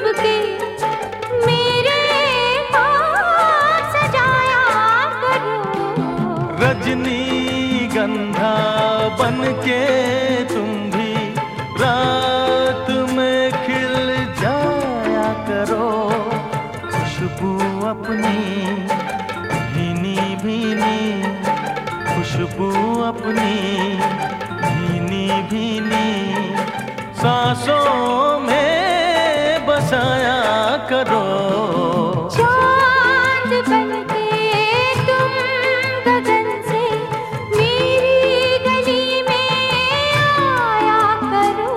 चुपके मेरे पास सजाया करो। रजनीगंधा बन के तुम भी रात में खिल जाया करो। खुशबू अपनी भीनी भीनी, खुशबू अपनी भीनी भीनी सांसों में बसाया करो। चांद बनके तुम गगन से मेरी गली में आया करो।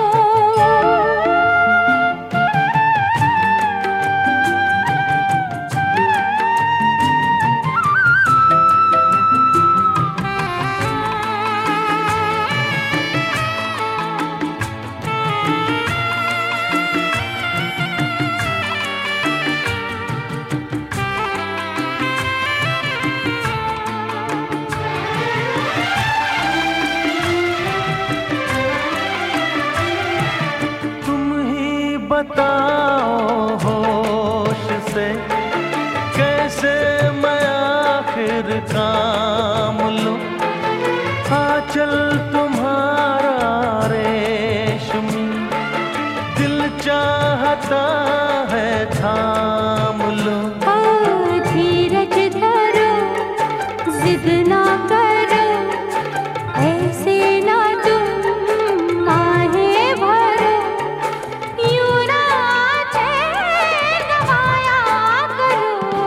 बताओ होश से कैसे मैं आखिर काम लूं। आंचल तुम्हारा रेशमी दिल चाहता है थाम लूं। धीरज धरो, जिद ना करो, ऐसे ना तुम आहे भरो। यूं ना चैन गवाया करो।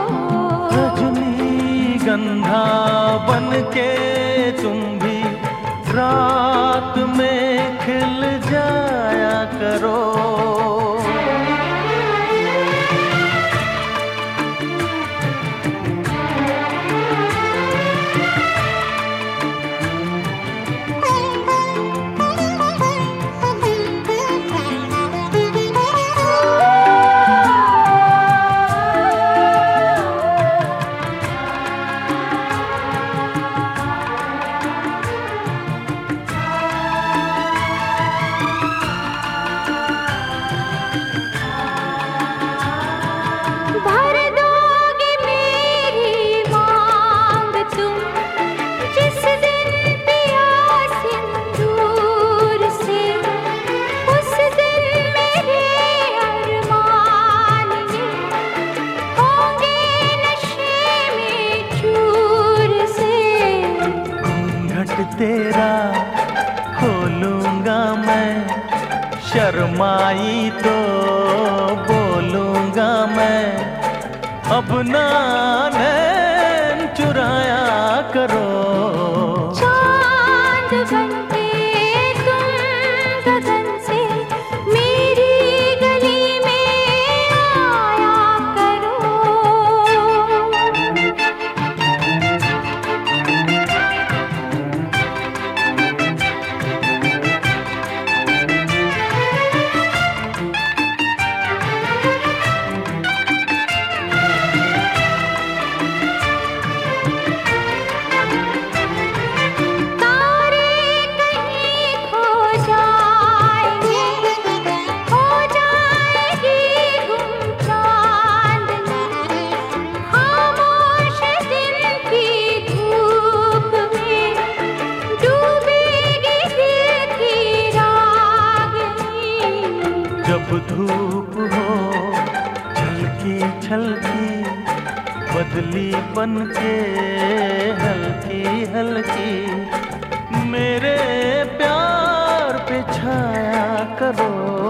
रजनीगंधा बन के तुम भी रात में खिल जाया करो। भर दोगे मेरी मांग तुम जिस दिन पिया सिंदूर से। उस दिन मेरे अरमान होंगे नशे में चूर से। घूंघट तेरा खोलूंगा मैं, शर्माई तो बोलूंगा मैं। अब ना नैन चुराया करो। चांद बनके तुम गगन से मेरी गली में आया करो। जब धूप हो छलकी छलकी बदली बन के हल्की हल्की मेरे प्यार पे छाया करो।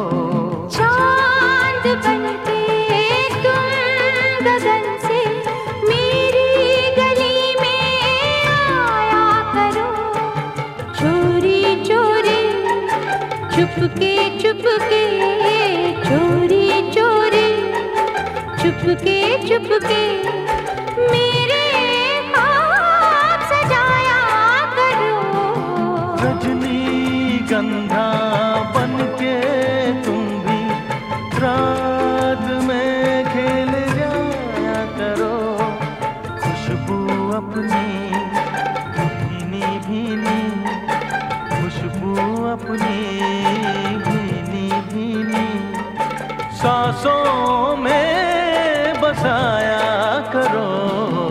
चांद बनके तुम गगन से मेरी गली में आया करो। चोरी चोरी चुपके चुपके, चोरी चोरी चुपके चुपके मेरे ख्वाब सजाया करो। रजनीगंधा बन के तुम भी रात में खेल जाया करो। खुशबू अपनी भीनी भीनी, खुशबू अपनी भीनी भीनी सांसों में बसाया करो।